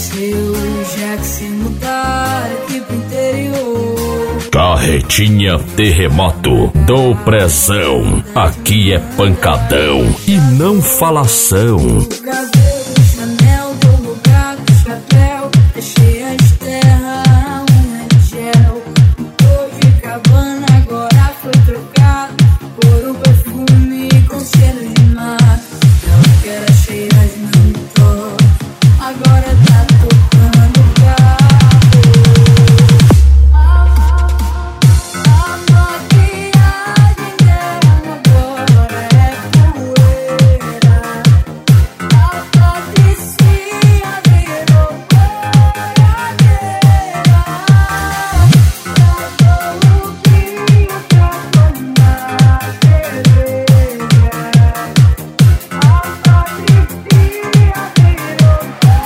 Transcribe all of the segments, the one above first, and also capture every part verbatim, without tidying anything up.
Se o Jack se mudar aqui pro interior. Carretinha Terremoto do Prezão. Aqui é pancadão e não falação. Cabelo, Chanel, do lugar do chapéu. Deixei as terras, unha de gel. Hoje cabana, agora foi trocado por um perfume com cheiro de mar. Ela que era cheia de mentor, agora tá tocando o carro. A maquiagem dela agora é poeira. A Patricinha virou boiadeira. Travou o vinho pra tomar cerveja. A Patricinha virou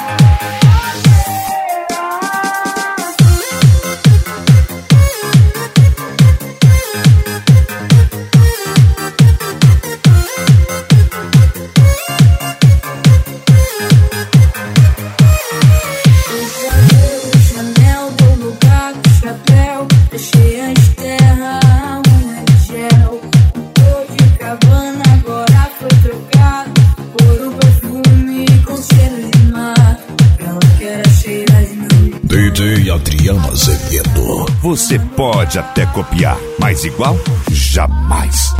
Chanel, do lugar do chapéu. Deixei as terras, unha de gel. Hoje cabana, agora foi trocado por um perfume com cheiro de mar. Ela que era cheia de mim. D J Adriano Azevedo. Você pode até copiar, mas igual, jamais.